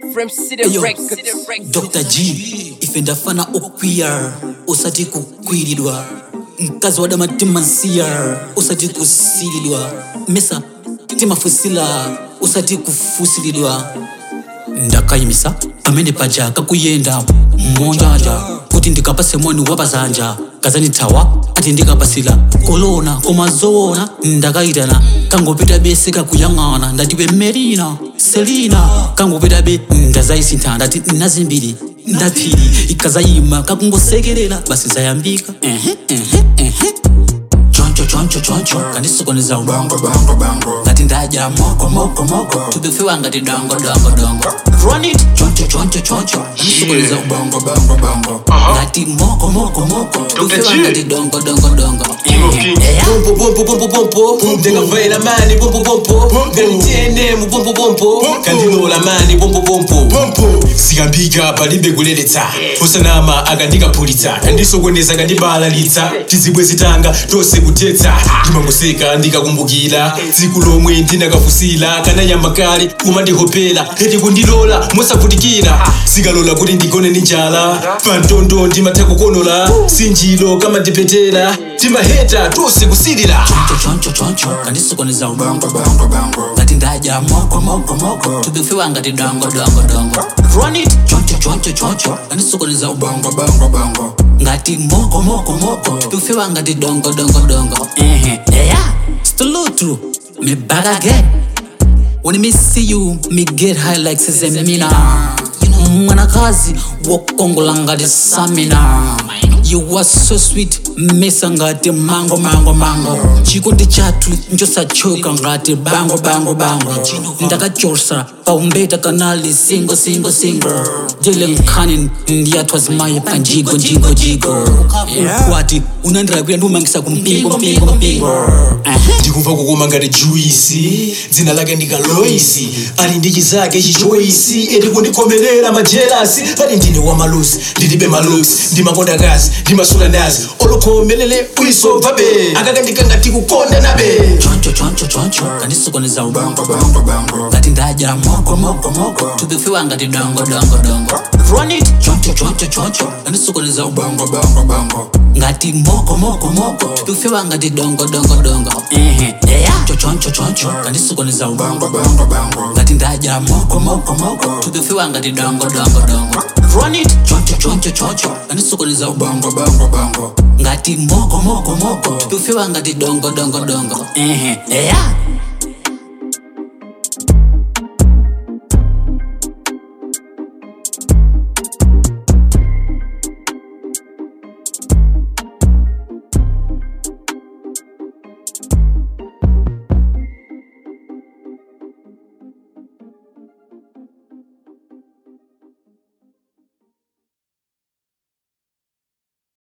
From City Records. Dr. G ifendafana okwiyar usati kukwiridwa mkazi wa damatima nsiyar usati kusilidwa mesa timafusila usati kufusilidwa ndakayimisa amene paja kakuyenda monjaja kuti ndikapase mwani wapazanja kazanithawa ati ndikapasila kolona koma zoona ndakayitana kangopita bese kakuyang'ana ndatibe Merina Selina kangopita be ndazayisintha ndati nazimbiri ndaphiri ikazayima kakungosekerera basi zayambika choncho kandisukoneza ubongo ngati ndaja moko tubifiwa ngati dongo run it choncho kandisukoneza ubongo ngati moko tubifiwa ngati dongo pompo ndingavaila mani pompo ngalitiyene mu pompo kandilola mani pompo sikambika palibe kuleletsa osanama akandikapulitsa kandisokoneza kandibalalitsa tizibwe zitanga tose kutetsa ndimangoseka ndikakumbukira tsiku lomwe ndinakafusila kanayamba kale kumandihopela eti kundilola mosavutikira sikalola kuti ndigone ndi njala pantondo ndimatha kukonola sinjilo kama ndipetera timaheta tose kusilira choncho kandisukoneza ubongo ngati ndaja moko tubifiwa ngati dongo run it choncho kandisukoneza ubongo ngati moko tubifiwa ngati dongo still true me back again when me see you me get high like sezemina mwanakazi wokongola ngati samina. You was so sweet, mesa ngati mango chikondi chatu njosachoka ngati bango ndakachosa paumbeta kanali single jele mkhanin ndiyatwazimaye panjigo kwati unandirakwira ndiumangisa kumpingo ndikumva kukoma ngati juisi dzina lake ndikaloisi ali ndi chizake chichoisi eti kundikomerera majelasi pali ndine wa malusi ndilibe malusi ndimakonda kazi ndimasula ndazi olukhomelele uyisobva be akakandika ngati kukonda nabe choncho kandisukoneza ubongo ngati ndaja moko tubifiwa ngati dongo run it choncho kandisukoneza ubongo ngati moko tubifiwa ngati dongo choncho kandisukoneza ubongo ngati ndaja moko tubifiwa ngati dongo run it choncho kandisukoneza ubongo ngati moko tubifiwa ngati dongo